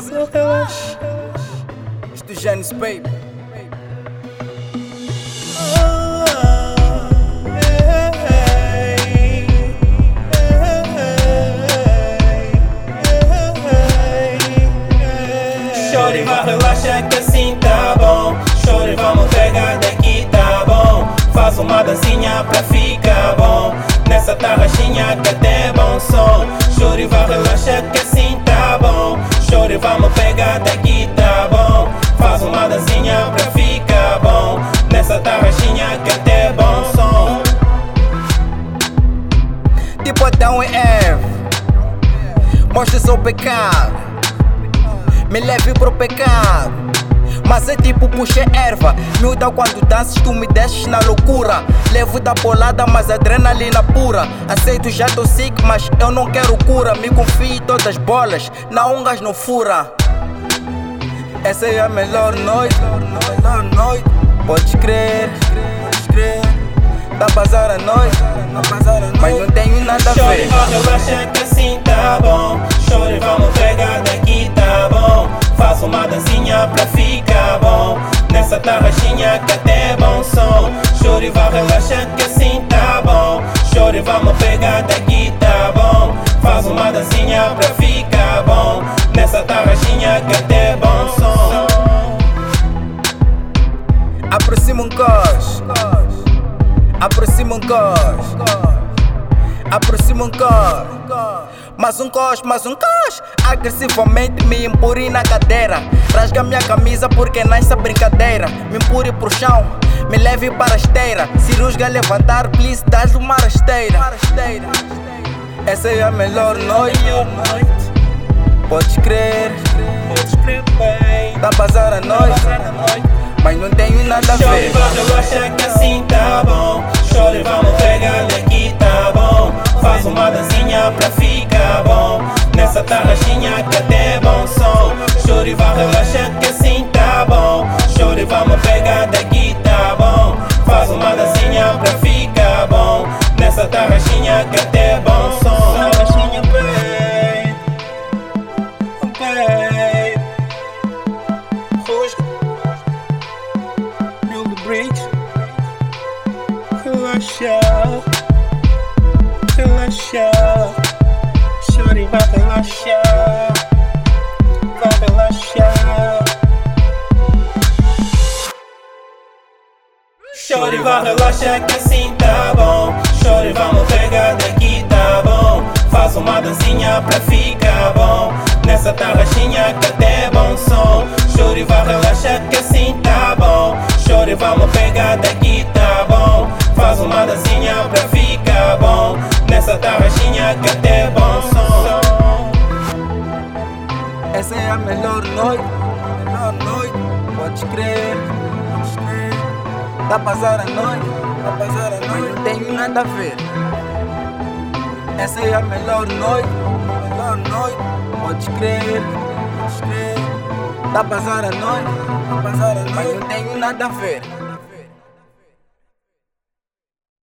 Só relaxa. Isto Janis Baby. Chore, vai, relaxa que assim tá bom. Chore, vamos pegar daqui, tá bom. Faz uma dancinha pra ficar bom. Nessa tarraxinha que até bom som. Chore, vai, relaxa que assim tá bom. Chore, vamos pegar daqui, tá bom. Faz uma dancinha pra ficar bom. Nessa tarraxinha que até bom som. Tipo Adão e Eva, mostra seu pecado, me leve pro pecado. Mas é tipo puxa erva, miúda quando danças tu me deixas na loucura. Levo da bolada mas adrenalina pura. Aceito já tô sick mas eu não quero cura. Me confio em todas as bolas, na ungas não fura. Essa é a melhor noite, podes crer. Tá bazar a noite, mas não tenho nada a Chore, ver. vai, relaxa que assim tá bom. Chore, vamos pegar daqui, tá bom. Faz uma dancinha pra ficar bom. Nessa tarraxinha que até bom som. Chore, vai, relaxa que assim tá bom. Chore, vamos pegar daqui, tá bom. Faz uma dancinha pra ficar bom. Nessa tarraxinha que até bom som. Aproxima um cos, aproxima um cos, aproxima um cos. Mais um cos, agressivamente me empurre na cadeira. Rasga minha camisa porque nessa brincadeira. Me empurre pro chão, me leve para a esteira. Cirurga levantar, please, dás uma rasteira. Essa é a melhor noite, podes crer. Tá bazar a noite, mas não tenho nada a Chore, ver. vai, relaxa que assim tá bom. Chore, vamos pegar daqui, tá bom. Faz uma dancinha pra ficar bom. Nessa tarraxinha que até bom som. Chore, vai, relaxa que assim tá bom. Chore, vamos pegar daqui, tá bom. Faz uma dancinha pra ficar bom. Nessa tarraxinha que até bom som. Tarraxinha, babe. Babe. Rusga. Build the bridge. Relaxa. Relaxa. Chore, vai relaxar. Vai relaxar. Chore, vai, relaxa que assim tá bom. Chore, vamos pegar daqui, tá bom. Faz uma dancinha pra ficar bom. Nessa tarraxinha que até bom som. Chore, vai, relaxa que assim tá bom. Chore, vamos pegar daqui, tá bom. Faz uma dancinha pra ficar bom. Nessa tarraxinha que até bom som. Essa é a melhor noite, podes crer. Tá bazar a noite, mas não tenho nada a ver. Essa é a melhor noite, podes crer. Tá bazar a noite, mas não tenho nada a ver.